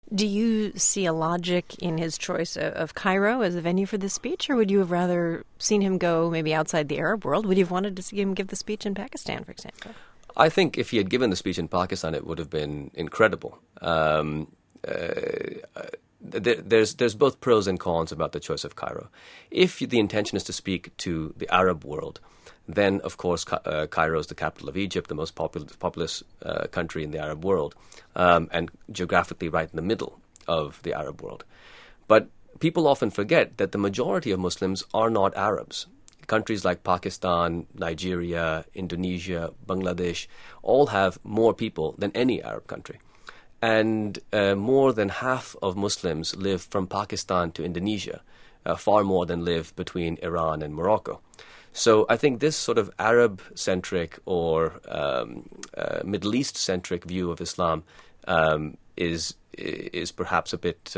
Do you see a logic in his choice of Cairo as the venue for this speech, or would you have rather seen him go maybe outside the Arab world? Would you have wanted to see him give the speech in Pakistan, for example? I think if he had given the speech in Pakistan, it would have been incredible. There's both pros and cons about the choice of Cairo. If the intention is to speak to the Arab world, then of course Cairo is the capital of Egypt, the most populous country in the Arab world, and geographically right in the middle of the Arab world. But people often forget that the majority of Muslims are not Arabs. Countries like Pakistan, Nigeria, Indonesia, Bangladesh all have more people than any Arab country. And more than half of Muslims live from Pakistan to Indonesia, far more than live between Iran and Morocco. So I think this sort of Arab-centric or Middle East-centric view of Islam is perhaps a bit...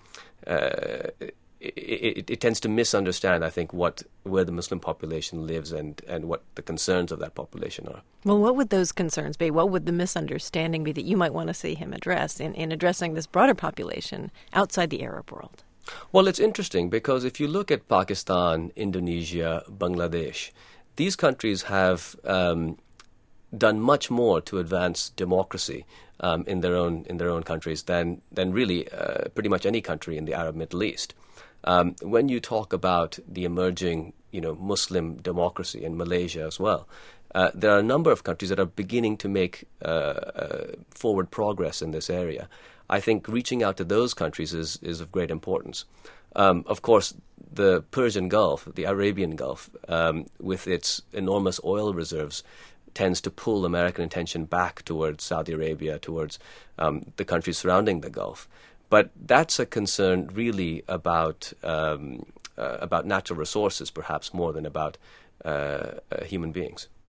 It tends to misunderstand, I think, where the Muslim population lives and what the concerns of that population are. Well, what would those concerns be? What would the misunderstanding be that you might want to see him address in addressing this broader population outside the Arab world? Well, it's interesting because if you look at Pakistan, Indonesia, Bangladesh, these countries have done much more to advance democracy in their own countries than really pretty much any country in the Arab Middle East. When you talk about the emerging, Muslim democracy in Malaysia as well, there are a number of countries that are beginning to make forward progress in this area. I think reaching out to those countries is of great importance. Of course, the Persian Gulf, the Arabian Gulf, with its enormous oil reserves, tends to pull American attention back towards Saudi Arabia, towards the countries surrounding the Gulf. But that's a concern really about natural resources, perhaps more than about human beings.